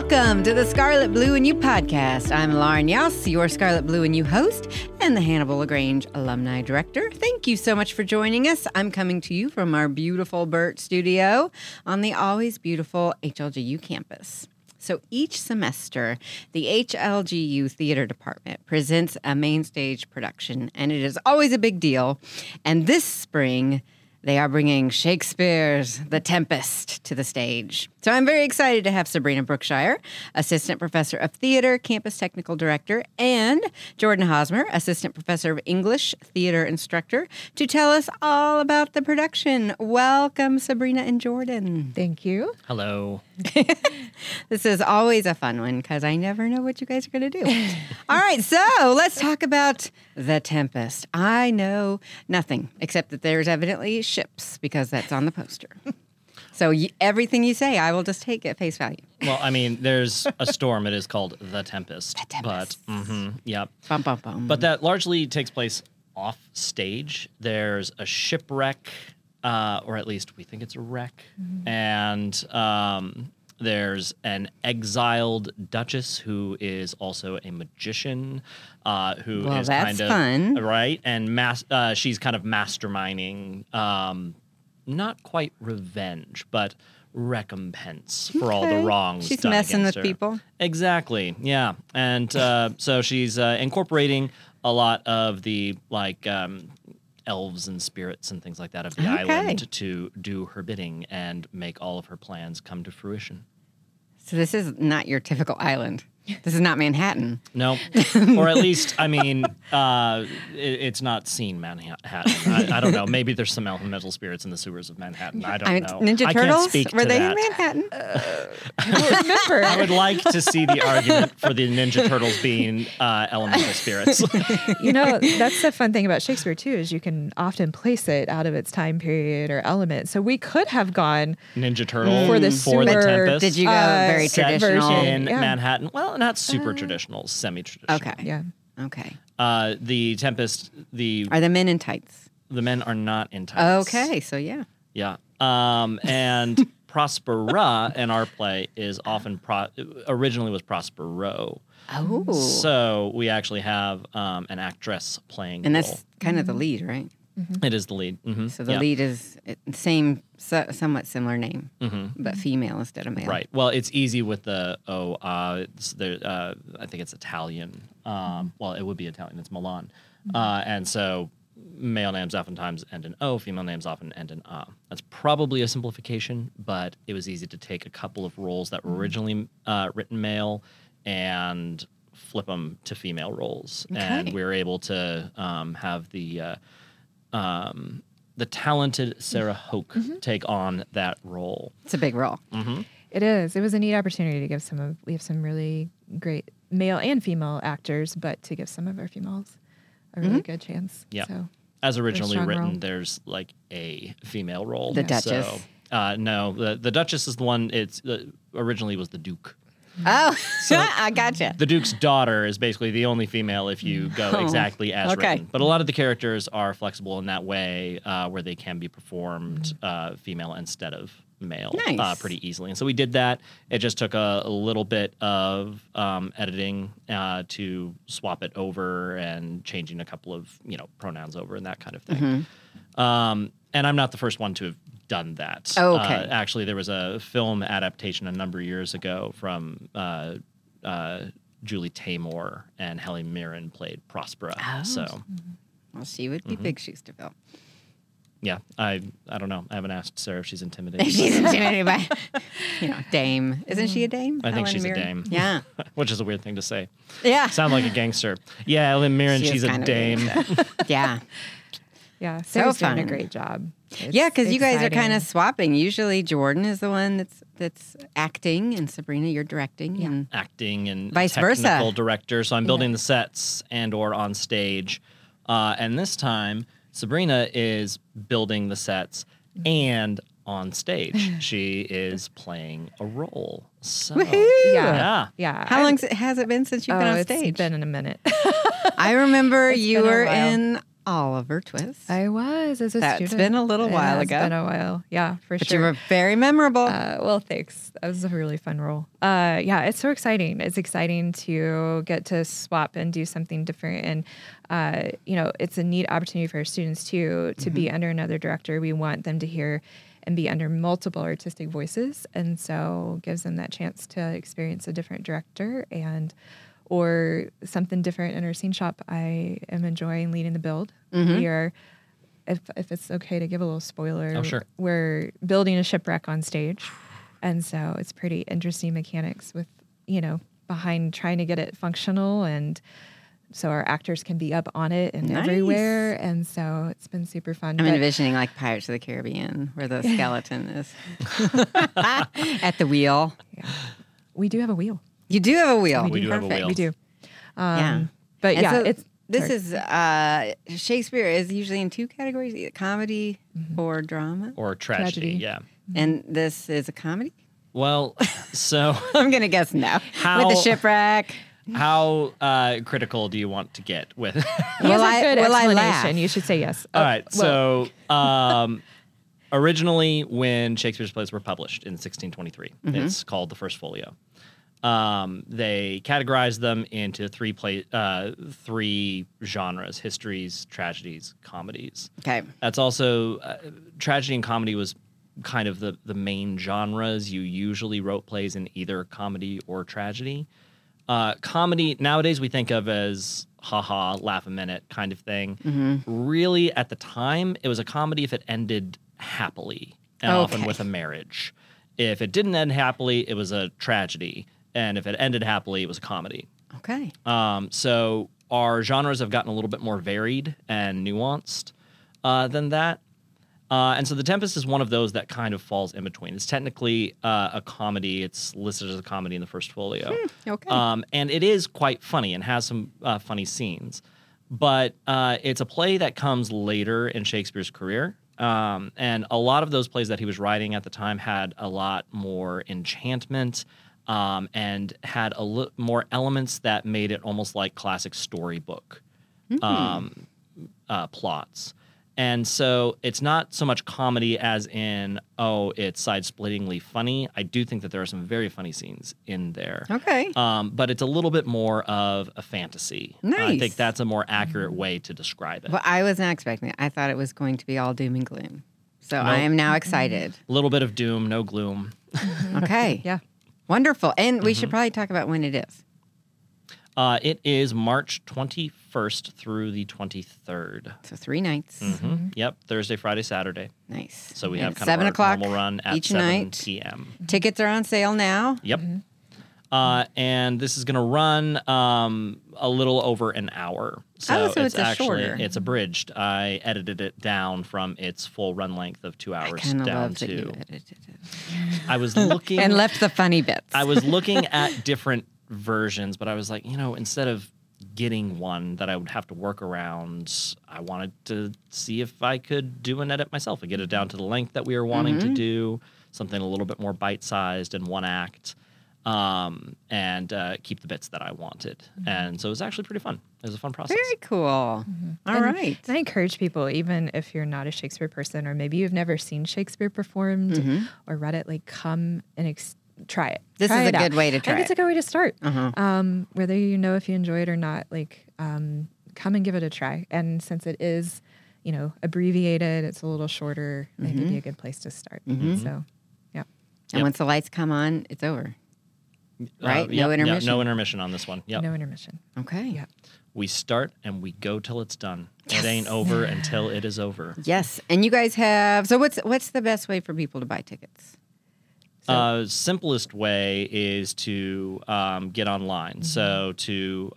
Welcome to the Scarlet Blue and You podcast. I'm Lauren Yaus, your Scarlet Blue and You host and the Hannibal LaGrange Alumni Director. Thank you so much for joining us. I'm coming to you from our beautiful Burt studio on the always beautiful HLGU campus. So each semester, the HLGU Theater Department presents a main stage production, and it is always a big deal. And this spring, they are bringing Shakespeare's The Tempest to the stage. So I'm very excited to have Sabrina Brookshire, Assistant Professor of Theater, Campus Technical Director, and Jordan Hosmer, Assistant Professor of English, Theater Instructor, to tell us all about the production. Welcome, Sabrina and Jordan. Thank you. Hello. This is always a fun one because I never know what you guys are going to do. All right, so let's talk about The Tempest. I know nothing except that there's evidently ships because that's on the poster. So everything you say, I will just take at face value. Well, I mean, there's a storm. It is called The Tempest. The Tempest. But, yep. Bum, bum, bum. But that largely takes place off stage. There's a shipwreck, or at least we think it's a wreck. Mm-hmm. And there's an exiled duchess who is also a magician, who is that's kind of fun. Right, and she's kind of masterminding. Not quite revenge, but recompense for all the wrongs She's done messing against with her. people. Exactly, yeah. And so she's incorporating a lot of the, elves and spirits and things like that of the island to do her bidding and make all of her plans come to fruition. So this is not your typical island. This is not Manhattan. No, or at least, I mean, it's not seen Manhattan. I don't know. Maybe there's some elemental spirits in the sewers of Manhattan. I don't know. Ninja I Turtles? can't speak Were to they that. in Manhattan? I don't remember. I would like to see the argument for the Ninja Turtles being elemental spirits. You know, that's the fun thing about Shakespeare, too, is you can often place it out of its time period or element. So we could have gone Ninja Turtle for the for the sewer, Tempest. Did you go very set traditional? in Yeah. Manhattan? Well, not super traditional, semi-traditional. Okay. Yeah. Okay. The Tempest, Are the men in tights? the men are not in tights. Okay, so yeah. Yeah. And Prospera in our play is often originally was Prospero. Oh. So we actually have an actress playing And the that's role. kind of the lead, right? It is the lead. Mm-hmm. So the lead is same, somewhat similar name, but female instead of male. Right. Well, it's easy with the I think it's Italian. Well, it would be Italian. It's Milan. And so male names oftentimes end in O, female names often end in A. That's probably a simplification, but it was easy to take a couple of roles that were originally written male and flip them to female roles. Okay. And we were able to have the talented Sarah Hoke take on that role. It's a big role. It is. It was a neat opportunity to give we have some really great male and female actors, but to give some of our females a really good chance. Yeah. So, As originally strong written, role. there's like a female role. The Duchess. So, no, the Duchess is the one. It's originally was the Duke. Oh, I gotcha. The Duke's daughter is basically the only female if you go exactly as written. But a lot of the characters are flexible in that way, where they can be performed female instead of male pretty easily. And so we did that. It just took a little bit of editing to swap it over and changing a couple of pronouns over and that kind of thing. And I'm not the first one to have done that. Okay. Actually, there was a film adaptation a number of years ago from Julie Taymor, and Helen Mirren played Prospera. Oh. So, Well, she would be big shoes to fill. yeah, I don't know. I haven't asked Sarah if she's intimidated. She's intimidated by, Dame. Isn't she a dame? I think Helen she's Mirren? a dame. Yeah. Which is a weird thing to say. Yeah. Sound like a gangster. Yeah, Helen Mirren, She is she's a kind of dame. Yeah. yeah, Sarah's doing fun. a great job. It's Yeah, because you guys are kind of exciting. swapping. Usually Jordan is the one that's acting, and Sabrina, you're directing. And Acting and Vice technical versa. director. So I'm building the sets and or on stage. And this time, Sabrina is building the sets and on stage. She is playing a role. So, Woohoo! Yeah. How long has it been since you've been on stage? It's been in a minute. I remember It's you been a were while. in Oliver Twist. I was as a student. That's been a little while ago. It's been a while. Yeah, for but sure. you were very memorable. Well, thanks. That was a really fun role. Yeah, it's so exciting. It's exciting to get to swap and do something different. And, it's a neat opportunity for our students, too, to be under another director. We want them to hear and be under multiple artistic voices. And so it gives them that chance to experience a different director or something different in our scene shop. I am enjoying leading the build. We are, if it's okay to give a little spoiler, oh, sure. We're building a shipwreck on stage. And so it's pretty interesting mechanics with, behind trying to get it functional and so our actors can be up on it and everywhere. And so it's been super fun. I'm envisioning like Pirates of the Caribbean where the skeleton is at the wheel. Yeah. We do have a wheel. You do have a wheel. We do have a wheel. We do. Yeah. But and yeah, so this is Shakespeare is usually in two categories, either comedy or drama. Or tragedy, yeah. And this is a comedy? Well, so... I'm going to guess no. With the shipwreck. How critical do you want to get with? Will I laugh? You should say yes. All right. So originally, when Shakespeare's plays were published in 1623, it's called the First Folio. They categorized them into three genres: histories, tragedies, comedies. Okay. That's also tragedy and comedy was kind of the main genres. You usually wrote plays in either comedy or tragedy. Comedy, nowadays we think of as haha, laugh a minute kind of thing. Really, at the time, it was a comedy if it ended happily, and often with a marriage. If it didn't end happily, it was a tragedy. And if it ended happily, it was a comedy. Okay. So our genres have gotten a little bit more varied and nuanced than that. And so The Tempest is one of those that kind of falls in between. It's technically a comedy. It's listed as a comedy in the First Folio. Okay. And it is quite funny and has some funny scenes. But it's a play that comes later in Shakespeare's career. And a lot of those plays that he was writing at the time had a lot more enchantment and had more elements that made it almost like classic storybook plots. And so it's not so much comedy as in, it's side-splittingly funny. I do think that there are some very funny scenes in there. Okay. But it's a little bit more of a fantasy. Nice. I think that's a more accurate way to describe it. Well, I was not expecting it. I thought it was going to be all doom and gloom. So I am now excited. A little bit of doom, no gloom. Okay. Yeah. Wonderful. And we should probably talk about when it is. It is March 21st through the 23rd. So 3 nights. Yep, Thursday, Friday, Saturday. Nice. So we have kind 7 of our o'clock normal run at each 7 night. p.m. Tickets are on sale now. Yep. And this is going to run a little over an hour. So it's actually shorter. It's abridged. I edited it down from its full run length of 2 hours I down love to. that you edited it. I was looking and left the funny bits. I was looking at different versions, but I was like, instead of getting one that I would have to work around, I wanted to see if I could do an edit myself and get it down to the length that we were wanting to do, something a little bit more bite-sized and one act, and keep the bits that I wanted. And so it was actually pretty fun. It was a fun process. Very cool. All right. And I encourage people, even if you're not a Shakespeare person or maybe you've never seen Shakespeare performed or read it, like come and try it. This try is it a out. good way to try it. It's a good way to start. Whether if you enjoy it or not, like come and give it a try. And since it is, abbreviated, it's a little shorter, it could be a good place to start. So, yeah. And once the lights come on, it's over. Right? No intermission? No intermission on this one. Yep. No intermission. Okay. Yeah. We start and we go till it's done. Yes. It ain't over until it is over. Yes. And you guys have, so what's the best way for people to buy tickets? Simplest way is to get online. So to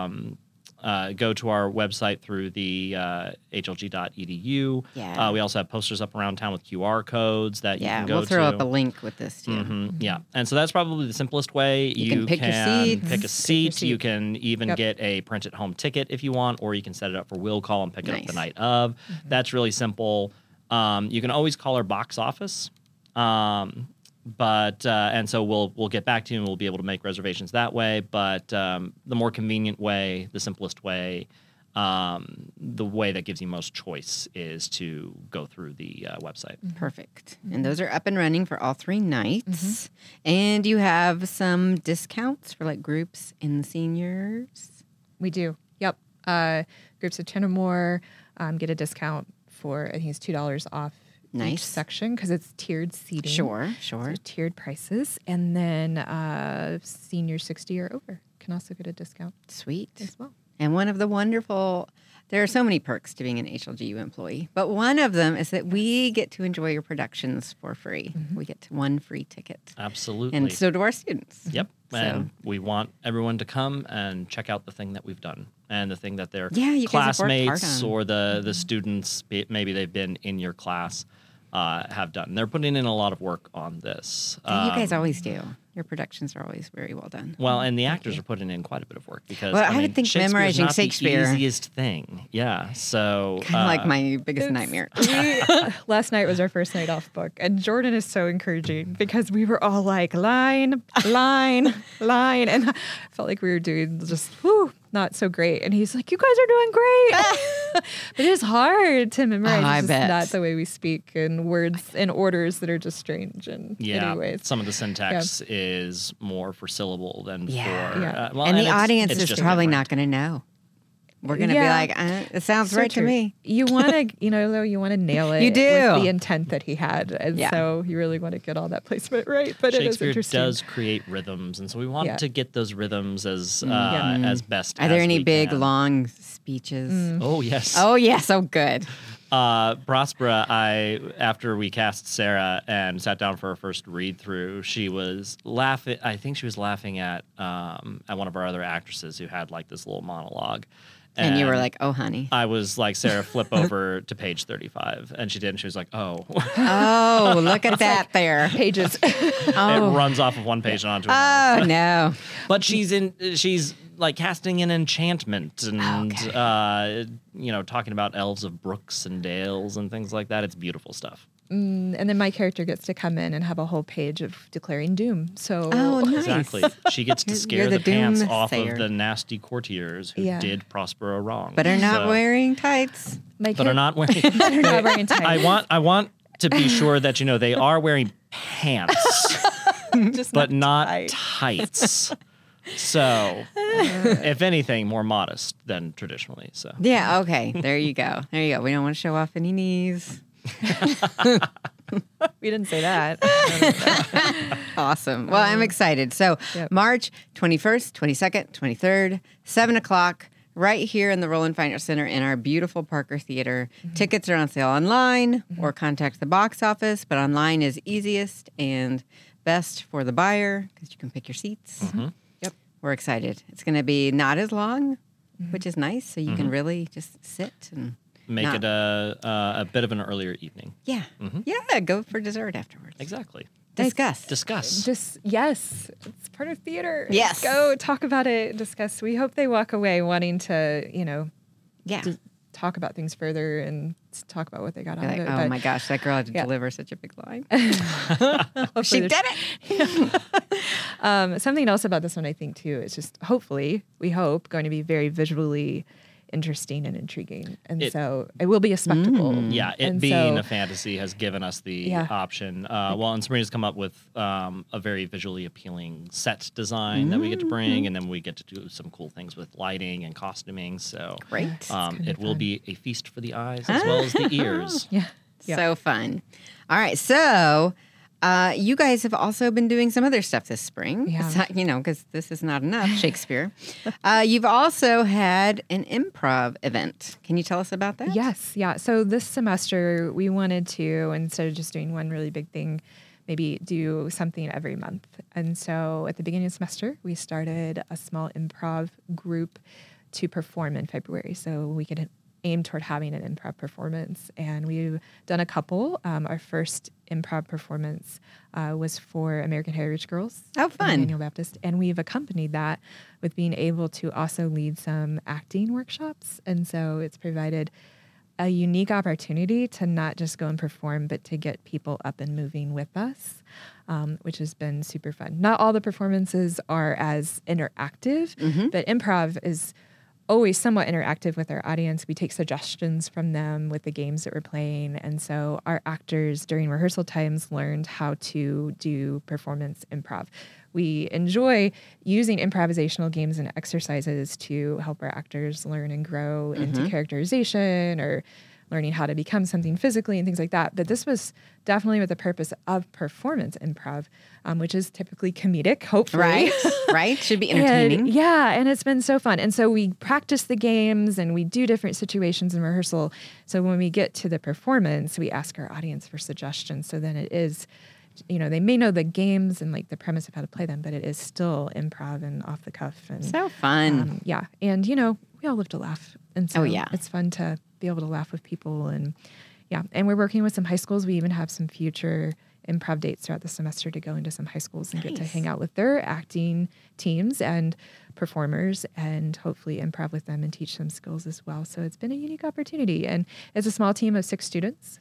go to our website through the hlg.edu. Yeah. We also have posters up around town with QR codes that you can go to. We'll throw up a link with this too. Yeah. And so that's probably the simplest way. You can pick your seats. Pick a seat. You can even get a print at home ticket if you want, or you can set it up for will call and pick it up the night of. That's really simple. You can always call our box office. And so we'll get back to you and we'll be able to make reservations that way. But the more convenient way, the simplest way, the way that gives you most choice is to go through the website. Perfect. And those are up and running for all 3 nights. And you have some discounts for like groups and seniors. We do. Yep. Groups of 10 or more get a discount for, I think it's $2 off each section because it's tiered seating. Sure. So tiered prices. And then seniors 60 or over can also get a discount. Sweet. As well. And one of the wonderful, there are so many perks to being an HLGU employee, but one of them is that we get to enjoy your productions for free. We get 1 free ticket. Absolutely. And so do our students. Yep. And we want everyone to come and check out the thing that we've done and the thing that their classmates or the students, maybe they've been in your class, have done. They're putting in a lot of work on this. And you guys always do. Your productions are always very well done. Well, and the actors are putting in quite a bit of work because I would think memorizing Shakespeare is the easiest thing. Yeah, so kind of like my biggest nightmare. Last night was our first night off book, and Jordan is so encouraging because we were all like line, and I felt like we were doing just not so great. And he's like, "You guys are doing great." But it is hard to memorize. It's just not the way we speak, and words and orders that are just strange. And anyways, some of the syntax is more for syllable than for. And the audience is probably not going to know. We're going to be like, it sounds right to me. You want to, you want to nail it. You do. With the intent that he had. And so you really want to get all that placement right. But Shakespeare it is interesting. does create rhythms. And so we want to get those rhythms as best as Are there any big, can. long speeches? Oh, yes. Oh, yes. Oh, good. Prospera, after we cast Sarah and sat down for our first read through, she was laughing. I think she was laughing at one of our other actresses who had like this little monologue. And you were like, "Oh, honey." I was like, "Sarah, flip over to page 35," and she did. And she was like, "Oh, oh, look at that there, pages." It runs off of one page and onto another. Oh no! But she's like casting an enchantment and talking about elves of brooks and dales and things like that. It's beautiful stuff. And then my character gets to come in and have a whole page of declaring doom. So nice. Exactly, she gets to scare the pants off of the nasty courtiers who did Prospero wrong, but are not wearing tights. Are not wearing. They're not wearing tights. I want to be sure that they are wearing pants, but not tights. So, if anything, more modest than traditionally. So yeah, okay, there you go. We don't want to show off any knees. We didn't say that. Awesome. Well, I'm excited. So March 21st, 22nd, 23rd, 7 o'clock, right here in the Roland Fine Arts Center in our beautiful Parker Theater. Tickets are on sale online or contact the box office, but online is easiest and best for the buyer because you can pick your seats. Yep. We're excited. It's going to be not as long, which is nice, so you can really just sit and make it a bit of an earlier evening. Yeah. Yeah, go for dessert afterwards. Exactly. Discuss. Yes. It's part of theater. Yes. Go talk about it, discuss. We hope they walk away wanting to, talk about things further and talk about what they got out of it. Oh my gosh, that girl had to deliver such a big line. She did it. Something else about this one, I think, too, is just hopefully, we hope, going to be very visually interesting and intriguing. And so it will be a spectacle. Yeah, being a fantasy has given us the option. And Sabrina's come up with a very visually appealing set design that we get to bring, and then we get to do some cool things with lighting and costuming. So great. It will be a feast for the eyes as well as the ears. Yeah. So fun. All right, so you guys have also been doing some other stuff this spring. Yeah. Because this is not enough Shakespeare. You've also had an improv event. Can you tell us about that? Yes. Yeah. So this semester, we wanted to, instead of just doing one really big thing, maybe do something every month. And so at the beginning of the semester, we started a small improv group to perform in February. So we could aim toward having an improv performance. And we've done a couple. Our first improv performance was for American Heritage Girls. Oh, fun. Daniel Baptist. And we've accompanied that with being able to also lead some acting workshops. And so it's provided a unique opportunity to not just go and perform, but to get people up and moving with us, which has been super fun. Not all the performances are as interactive, but improv is always somewhat interactive with our audience. We take suggestions from them with the games that we're playing. And so our actors during rehearsal times learned how to do performance improv. We enjoy using improvisational games and exercises to help our actors learn and grow into characterization or learning how to become something physically and things like that. But this was definitely with the purpose of performance improv, which is typically comedic, hopefully. Right. Should be entertaining. And it's been so fun. And so we practice the games and we do different situations in rehearsal. So when we get to the performance, we ask our audience for suggestions. So then it is, they may know the games and like the premise of how to play them, but it is still improv and off the cuff. And so fun. And, we all live to laugh. And so it's fun to be able to laugh with people. And we're working with some high schools. We even have some future improv dates throughout the semester to go into some high schools and get to hang out with their acting teams and performers and hopefully improv with them and teach them skills as well. So it's been a unique opportunity. And it's a small team of 6 students,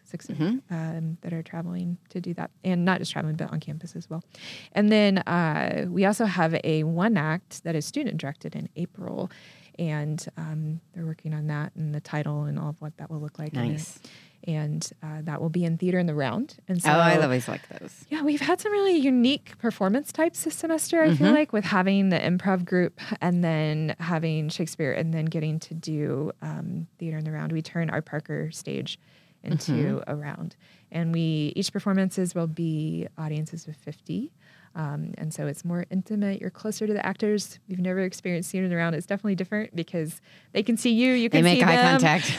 that are traveling to do that. And not just traveling, but on campus as well. And then we also have a 1 act that is student directed in April. And they're working on that and the title and all of what that will look like. Nice. And that will be in Theater in the Round. And so, I always like those. Yeah, we've had some really unique performance types this semester, I feel like, with having the improv group and then having Shakespeare and then getting to do Theater in the Round. We turn our Parker stage into a round. And each performances will be audiences of 50. And so it's more intimate. You're closer to the actors. You've never experienced Theater in the Round. It's definitely different because they can see you. You can see them. They make eye contact.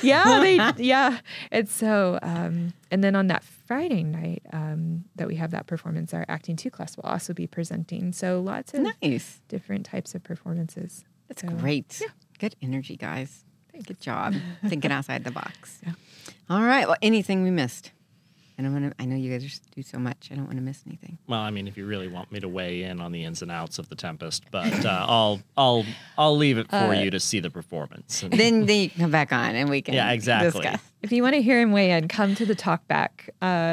Yeah. It's so, and then on that Friday night that we have that performance, our Acting 2 class will also be presenting. So lots of different types of performances. That's great. Yeah. Good energy, guys. Thanks. Good job thinking outside the box. Yeah. All right. Well, anything we missed? I know you guys do so much. I don't want to miss anything. Well, I mean, if you really want me to weigh in on the ins and outs of The Tempest, but I'll leave it for you to see the performance. And then you can come back on and we can discuss. If you want to hear him weigh in, come to the talk back.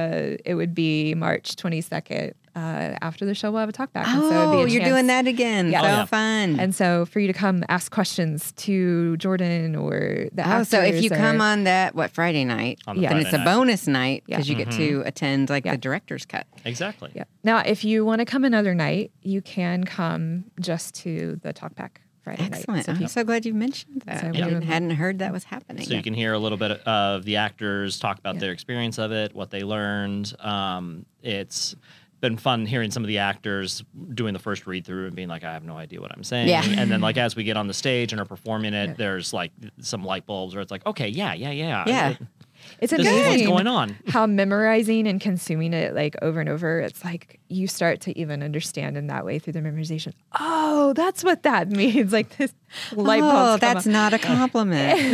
It would be March 22nd. After the show, we'll have a talk back. Oh, so you're doing that again. Yeah. So fun. And so for you to come ask questions to Jordan or the actors. So if you come on that, Friday night, then it's a bonus night because you get to attend the director's cut. Exactly. Yeah. Now, if you want to come another night, you can come just to the talk back Friday night. Excellent. I'm so glad you mentioned that. I hadn't heard that was happening. So you can hear a little bit of the actors talk about their experience of it, what they learned. It's been fun hearing some of the actors doing the first read through and being like, I have no idea what I'm saying. Yeah. And then as we get on the stage and are performing it, there's some light bulbs where it's like, okay, yeah. It's amazing. This is what's going on. How memorizing and consuming it over and over, it's like you start to even understand in that way through the memorization. Oh, that's what that means. This light bulb. Oh, that's not a compliment.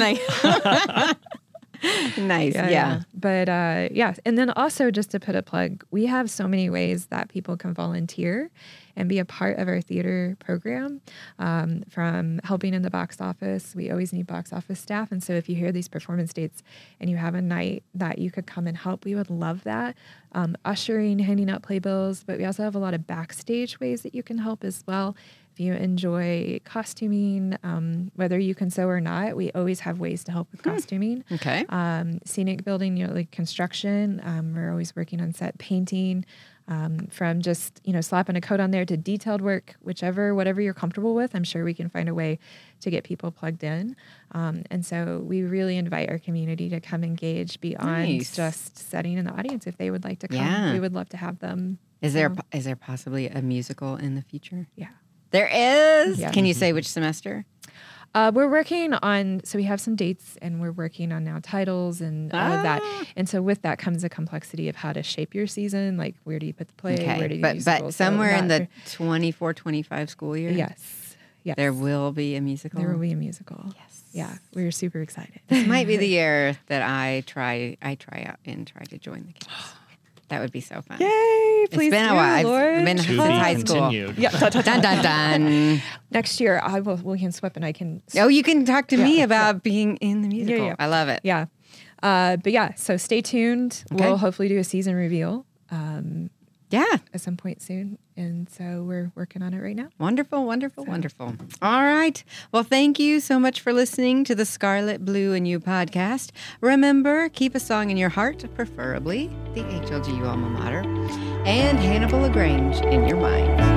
Nice. Yeah. But and then also just to put a plug, we have so many ways that people can volunteer and be a part of our theater program, from helping in the box office. We always need box office staff. And so if you hear these performance dates and you have a night that you could come and help, we would love that. Ushering, handing out playbills, but we also have a lot of backstage ways that you can help as well. If you enjoy costuming, whether you can sew or not, we always have ways to help with costuming. Okay. Scenic building, construction. We're always working on set painting, from just, slapping a coat on there to detailed work, whatever you're comfortable with. I'm sure we can find a way to get people plugged in. And so we really invite our community to come engage beyond just setting in the audience. If they would like to come, we would love to have them. Is there possibly a musical in the future? Yeah. There is? Yeah. Can you say which semester? We're working on, so we have some dates and we're working on now titles and that. And so with that comes a complexity of how to shape your season. Where do you put the play? Where do you do but somewhere in the 24-25 school year? Yes. There will be a musical? There will be a musical. Yes. Yeah. We're super excited. This might be the year that I try out and try to join the cast. That would be so fun. Yay! Please, it's been a while. Lord. I've been since high school. Yeah. Dun, dun, dun. Next year, we can swap and I can. Oh, you can talk to me about being in the musical. Yeah. I love it. Yeah. So stay tuned. Okay. We'll hopefully do a season reveal. at some point soon. And so we're working on it right now. Wonderful, wonderful, wonderful. All right. Well, thank you so much for listening to the Scarlet, Blue, and You podcast. Remember, keep a song in your heart, preferably the HLGU alma mater, and Hannibal LaGrange in your mind.